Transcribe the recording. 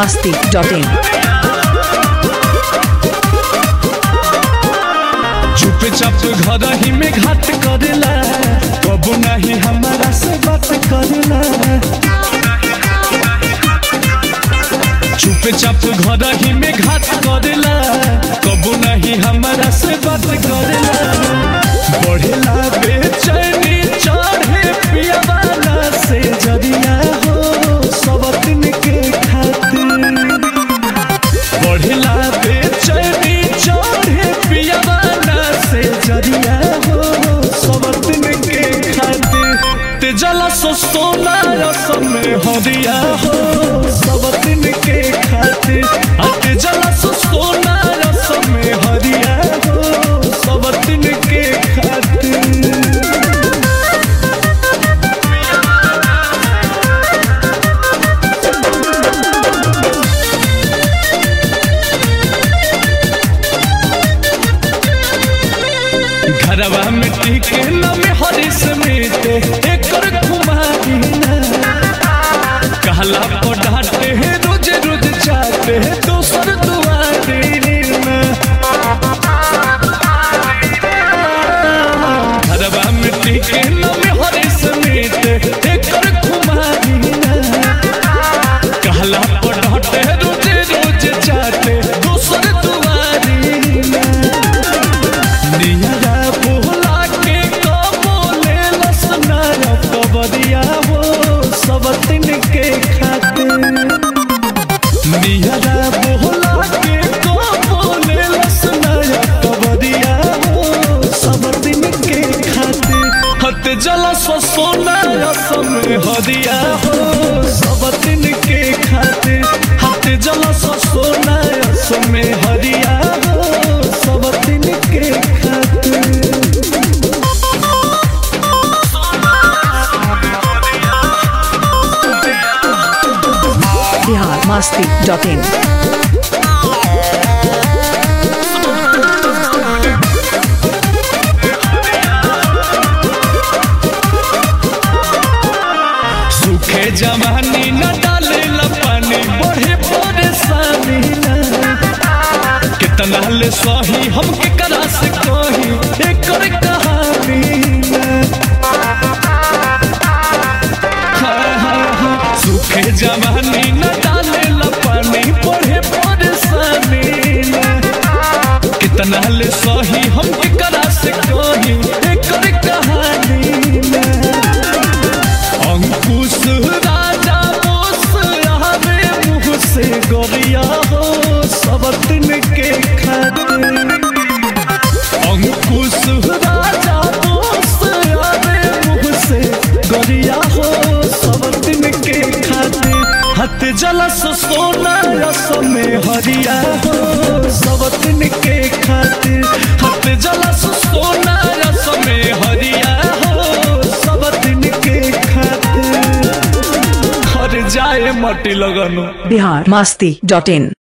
biharmasti.in चुपचाप घर ही में घाट करेला कबू नहीं हमारा से बात करेला। चुपचाप घर ही में घाट करेला कबू नहीं हमारा से बात करेला। बढ़ेला बेचैनी चढ़े पियावाना से जरिया हो सब दिन के खातिर। बढ़ेला बेचैनी चढ़े पियावाना से जरिया हो सब दिन के खातिर। ते जला सो सोना रसम हरिया हो सब दिन के खातिर। ते जला सो सोना रसम हरिया हो सब दिन के खातिर। घरवा में टिके न में हरिस मीते एकर कुमारी ना। कहला को डांटे है रोज रोज चाहते है दोसर दुआरी ना। घरवा में टिके न में हरिस मीते एकर कुमारी ना। कहला को डांटे है रोज रोज चाहते दोसर दुआरी ना। निया बोला के कबोले लसना कबरिया हो सब दिन के खातिर। निया बोला के कबोले लसना कबरिया हो सब दिन के खातिर। हत जला सो सोना रसम हरिया हो सब दिन के खातिर। हत जला सो सोना रसम हरिया हो सब दिन के खातिर। biharmasti.in सूखे जवानी न डाले पानी बढ़े परेशानी न। कितना ले सही हम के करा से कही एकर कहानी न। सूखे जवानी न डाले पानी बढ़े परेशानी न। कितना ले सही हम के करा से कही एकर कहानी न। अंकुश राजा बोस आवे मुँह से गोरिया हो सब दिन के खातिर। अंकुश राजा बोस आवे मुँह से गोरिया हो सब दिन के खातिर। हत जलस सोना रसम हरिया हो सब दिन के खातिर। हत जलस सोना रसम हरिया हो सब दिन के खातिर। हर जाए मटी लगनो biharmasti.in